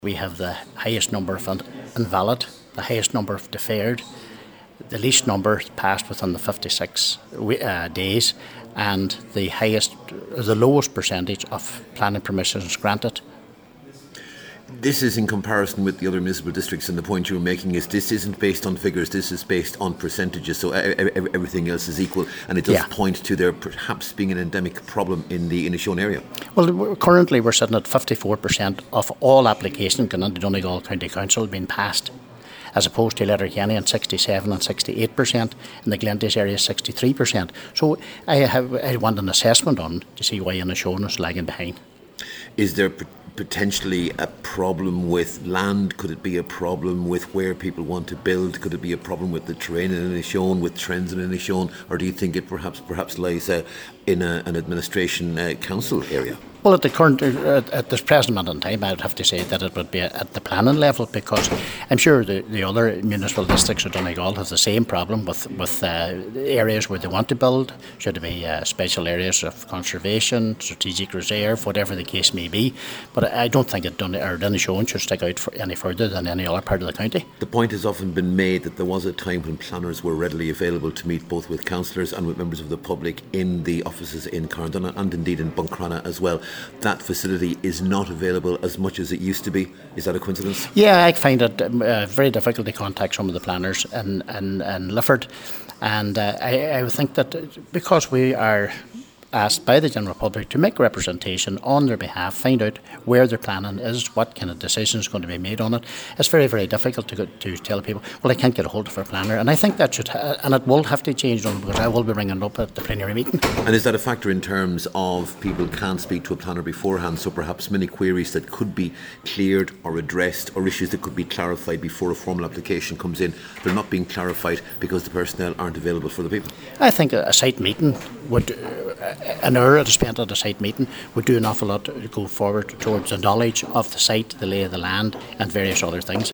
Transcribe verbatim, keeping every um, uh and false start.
We have the highest number of invalid, the highest number of deferred, the least number passed within the fifty-six uh, days, and the highest, the lowest percentage of planning permissions granted. This is in comparison with the other municipal districts, and the point you were making is this isn't based on figures, this is based on percentages, so everything else is equal, and it does yeah. point to there perhaps being an endemic problem in the Inishowen area. Well, currently we're sitting at fifty-four percent of all applications going into Donegal County Council being passed, as opposed to Letterkenny at sixty-seven and sixty-eight percent, in the Glenties area sixty-three percent. So I have I want an assessment on to see why Inishowen is lagging behind. Is there potentially a problem with land? Could it be a problem with where people want to build? Could it be a problem with the terrain in Inishowen, with trends in Inishowen, or do you think it perhaps perhaps lies uh, in a, an administration uh, council area? Well, at the current, uh, at this present moment in time, I would have to say that it would be at the planning level, because I'm sure the, the other municipal districts of Donegal have the same problem with with uh, areas where they want to build. Should it be uh, special areas of conservation, strategic reserve, whatever the case may be. But I don't think that Dun- or Inishowen should stick out for any further than any other part of the county. The point has often been made that there was a time when planners were readily available to meet both with councillors and with members of the public in the offices in Carndonagh and indeed in Buncrana as well. That facility is not available as much as it used to be. Is that a coincidence? Yeah, I find it uh, very difficult to contact some of the planners in, in, in Lifford, and uh, I, I would think that because we are asked by the general public to make representation on their behalf, find out where their planning is, what kind of decisions are going to be made on it. It's very, very difficult to go, to tell people, well, I can't get a hold of a planner, and I think that should, ha- and it will have to change, because I will be bringing it up at the plenary meeting. And is that a factor in terms of people can't speak to a planner beforehand, so perhaps many queries that could be cleared or addressed, or issues that could be clarified before a formal application comes in, they're not being clarified because the personnel aren't available for the people? I think a, a site meeting would, uh, an hour spent at a site meeting would do an awful lot to go forward towards the knowledge of the site, the lay of the land, and various other things.